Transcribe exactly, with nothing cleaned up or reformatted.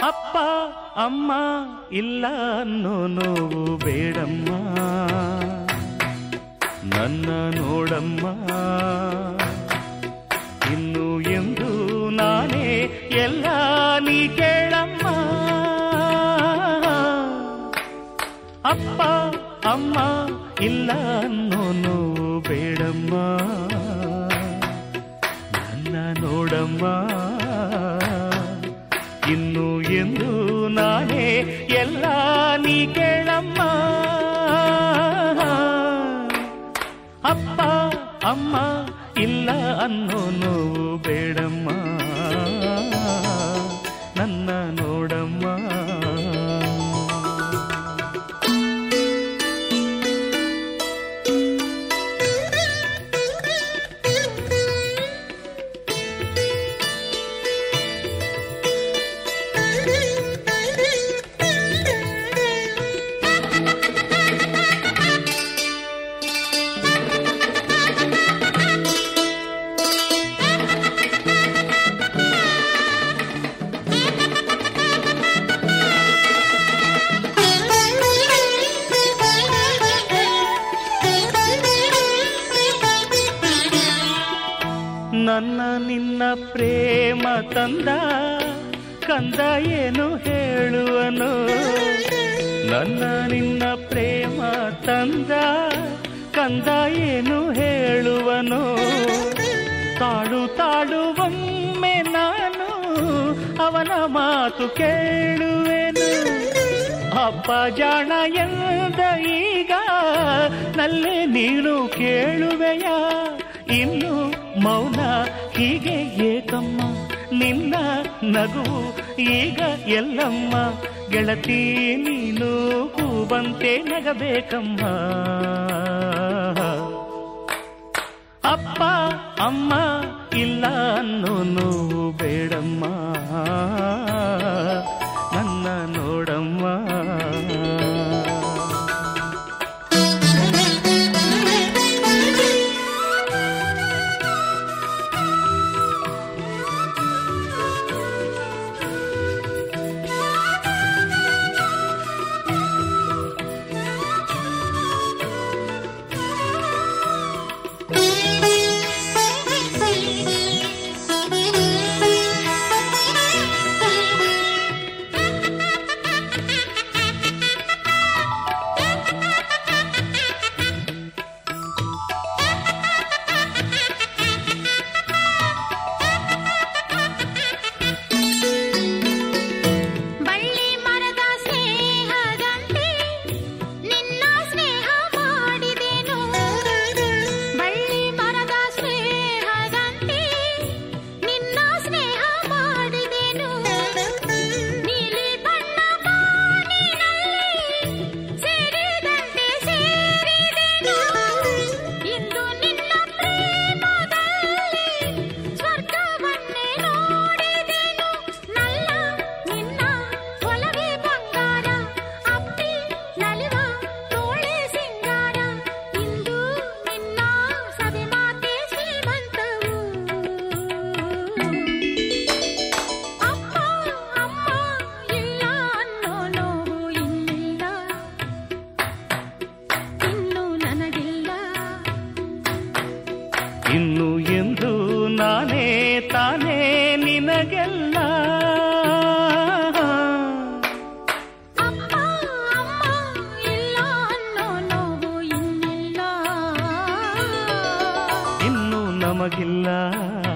ಅಪ್ಪ ಅಮ್ಮ ಇಲ್ಲ ಅನ್ನೋ ನೋವು ಬೇಡಮ್ಮ, ನನ್ನ ನೋಡಮ್ಮ. ಇನ್ನು ಎಂದು ನಾನೇ ಎಲ್ಲ ನೀ ಕೇಳಮ್ಮ. ಅಪ್ಪ ಅಮ್ಮ ಇಲ್ಲ ಅನ್ನೋ ನೋವು ಬೇಡಮ್ಮ, ನನ್ನ ನೋಡಮ್ಮ. ಇನ್ನು ಎಂದು ನಾನೇ ಎಲ್ಲ ನೀ ಕೇಳಮ್ಮ. ಅಪ್ಪ ಅಮ್ಮ ಇಲ್ಲ ಅನ್ನೋ ನೋವು ಬೇಡಮ್ಮ, ನನ್ನ ನೋಡಮ್ಮ. ನನ್ನ ನಿನ್ನ ಪ್ರೇಮ ತಂದ ಕಂದ ಏನು ಹೇಳುವನು, ನನ್ನ ನಿನ್ನ ಪ್ರೇಮ ತಂದ ಕಂದ ಏನು ಹೇಳುವನು. ತಾಳು ತಾಳುವೊಮ್ಮೆ ನಾನು ಅವನ ಮಾತು ಕೇಳುವೆನು. ಅಪ್ಪ ಜಾಣ ಎಂದ ಈಗ ನಲ್ಲೆ ನೀನು ಕೇಳುವೆಯ. ಇನ್ನು ಮೌನ ಹೀಗೆ ಏಕಮ್ಮ, ನಿನ್ನ ನಗು ಈಗ ಎಲ್ಲಮ್ಮ. ಗೆಳತಿ ನೀನು ಕೂಬಂತೆ ನಗಬೇಕಮ್ಮ. ಅಪ್ಪ ಅಮ್ಮ ಇಲ್ಲ ಅನ್ನೋ ನೋವು ಬೇಡಮ್ಮ, ನನ್ನ ನೋಡಮ್ಮ. ಇನ್ನು ಎಂದು ನಾನೇ ತಾನೇ ನಿನಗೆಲ್ಲ. ಅಪ್ಪ ಅಮ್ಮ ಇಲ್ಲ ಅನ್ನೋ ನೋವು ಇನ್ನಿಲ್ಲ, ಇನ್ನು ನಮಗಿಲ್ಲ.